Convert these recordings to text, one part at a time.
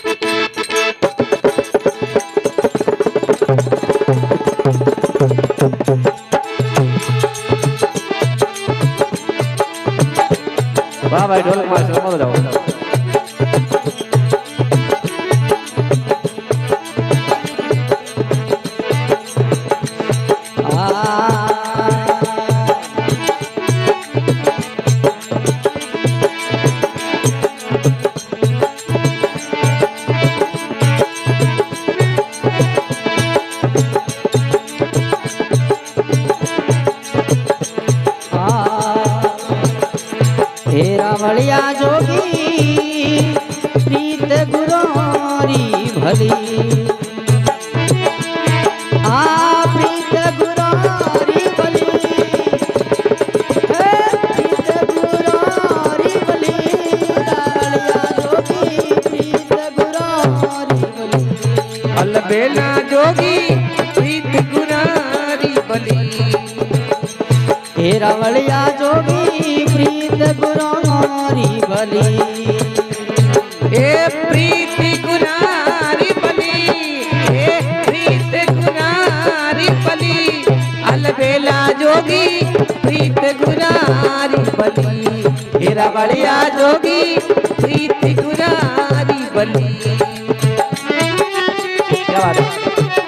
वाह भाई ढोलक मार से मत जाओ। रावलिया जोगी प्रीत गुरोरी भली प्रीत गुरोरी भली प्रीत गुरोरी भली रावलिया जोगी प्रीत गुरोरी भली अलबेला जोगी प्रीत गुरारी बली हे रावलिया जोगी प्रीत गुरारी भली ए प्रीति गुरारी बली ए प्रीत गुरारी बली अलबेला जोगी प्रीत गुरारी बली हे रावलिया जोगी प्रीति गुरारी बली। क्या बात है।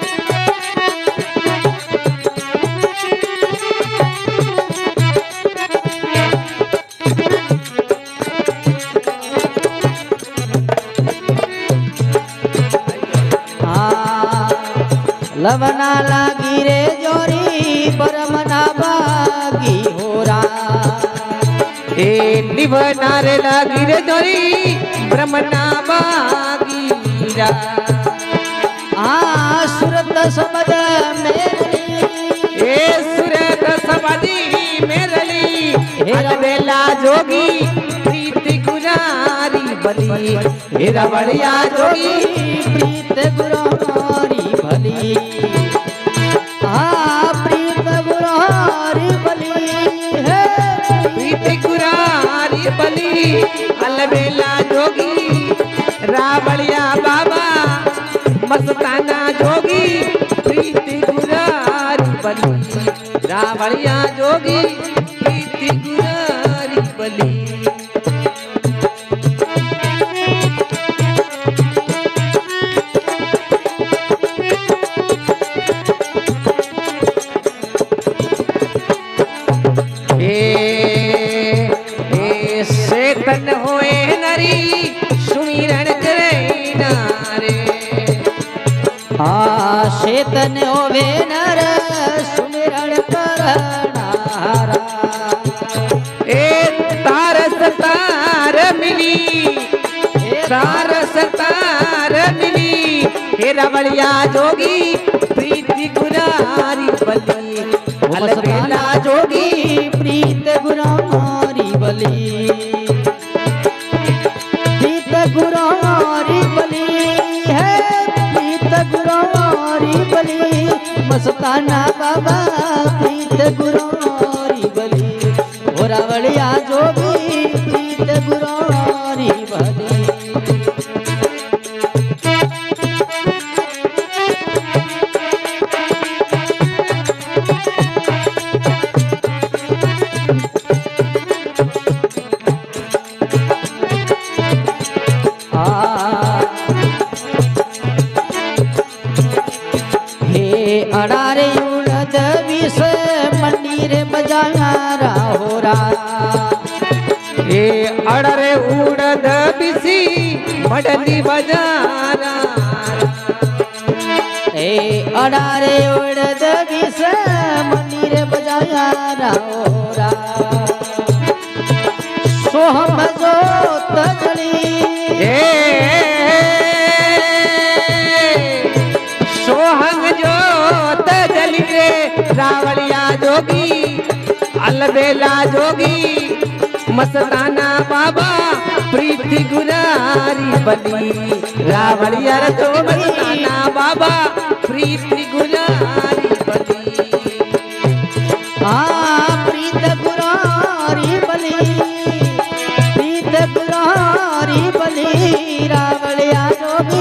लवना लागी रे जोरी परमना बागी होरा ए निभना रे लागी रे जोरी ब्रह्मना बागीरा सुरत समद मेरली ए सुरत समदी मेरली अलबेला जोगी प्रीति गुरारी बली हे रावलिया जोगी प्रीत गुरारी भली प्रीत गुरारी भली है प्रीति गुरारी बली अलबेला जोगी रावलिया बाबा मस्ताना जोगी प्रीति गुरारी बली रावलिया जोगी प्रीति गुरारी बली। चेतन होए नरी सुमिरन करे नारे चेतन होवे नर सुमिरन करनारा तारस तार मिली तारस तार मिली हे रावलिया जोगी प्रीति गुरारी बली अलबेला जोगी प्रीत गुरारी बली प्रीत गुरारी बली है प्रीत गुरारी बली मस्ताना बाबा प्रीत गुरारी बली ओ रावलिया जोगी प्रीत गुरारी बली। अड़ारे उड़द विष मंदिर बजारा हो रहा अड़रे उड़द बिसी मडली बजारा अड़ारे उड़द विष मंदिर बजारा हो रहा सोहम जोत जली रावलिया जोगी अलबेला जोगी मस्ताना बाबा प्रीति गुरारी बली रावलिया जो मस्ताना बाबा प्रीति गुरारी बली प्रीत गुरारी बली प्रीत गुरारी बली रावलिया जोगी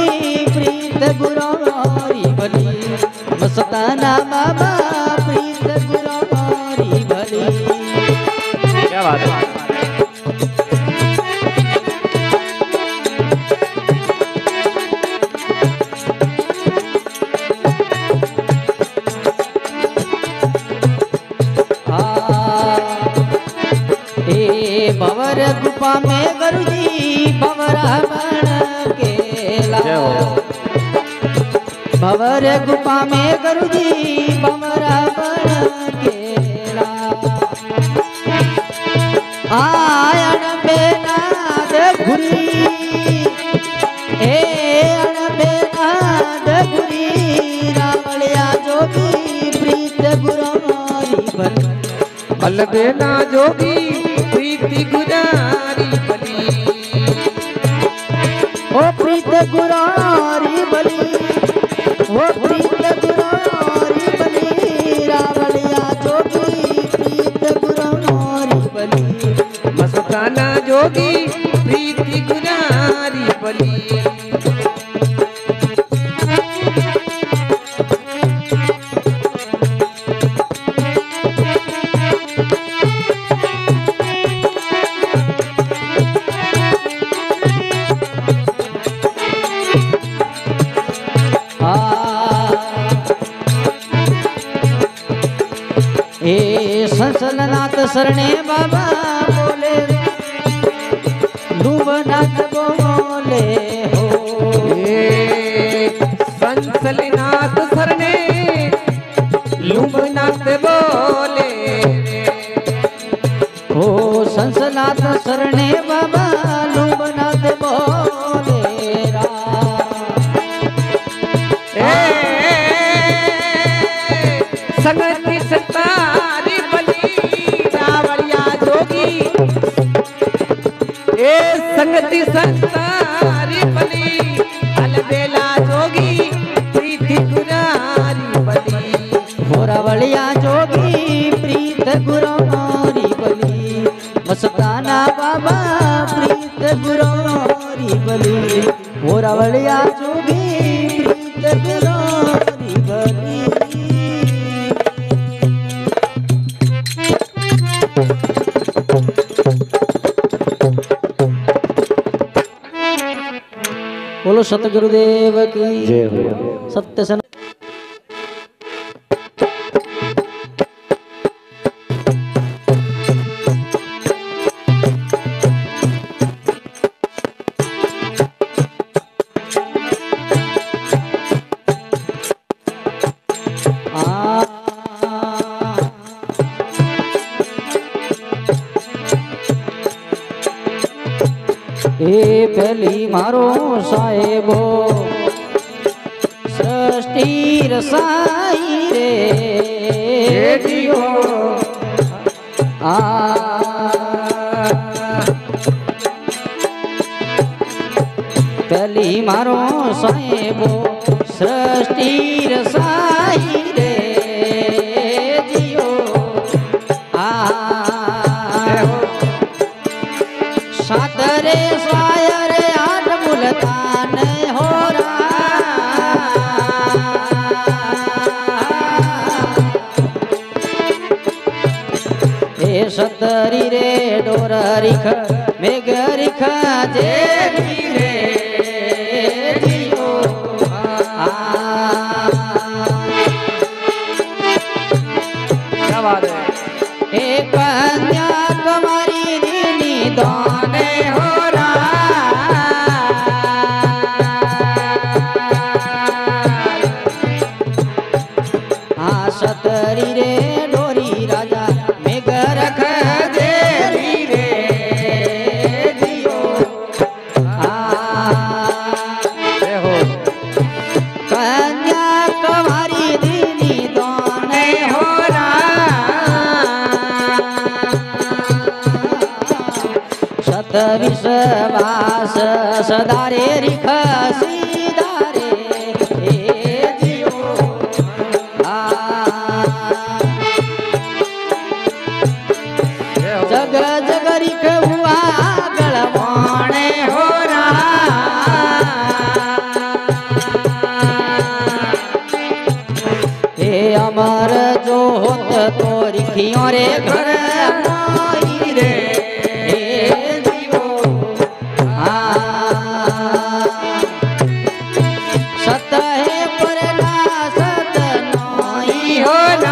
अवर गुफा में गुरुजी बमरा बन केरा आयन बेनाद घुरी ए बेनाद घुरी रावलिया जोगी प्रीत गुरारी बन बल बेना जोगी प्रीति गुरारी बली ओ प्रीत गुरारी बली वो प्रीत गुरारी बली रावलिया जोगी प्रीत गुरारी बली मस्ताना जोगी प्रीति गुरारी बली संसलनाथ शरणे बाबा बोले डूबनाथ बोले हो संसलनाथ शरणे लुम्बनाथ बोले हो संसनाथ शरणे बाबा लुम्बनाथ बोले संगति सतारी संगति संतारी बली अलबेला जोगी प्रीति गुरारी बली होरावलिया जोगी प्रीत गुरारी बली मस्ताना बाबा प्रीत गुरारी बली होरावलिया जोगी प्रीत गुरारी बली बोलो सतगुरुदेव की जय हो। सत्य सन ए पहली मारो साहेबो सृष्टि रसाई रे जियो पहली मारो साहेबो सृष्टि रसाई रे जियो सातरे स्वायर आठ मुल्तान हो ए सतरी रे डोर रिख मेघ रिख जे रे जियो क्या बात है ए कन्या कुमारी दीनी दाने हो सतरी रे डोरी राजा मेघ रख देरी रे जियो कन्या कुमारी दीनी दाने हो सत विश्वास सदारे रिखसी जग जगरी के हुआ गलवाने हो हे अमर जो होत तो रिखियों रे घर माई रे जीवो सत है पर ना सत नाई हो ना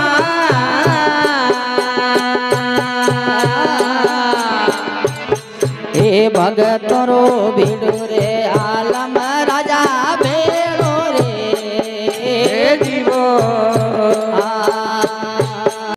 भगतरो भीड़ रे आलम राजा भेड़ो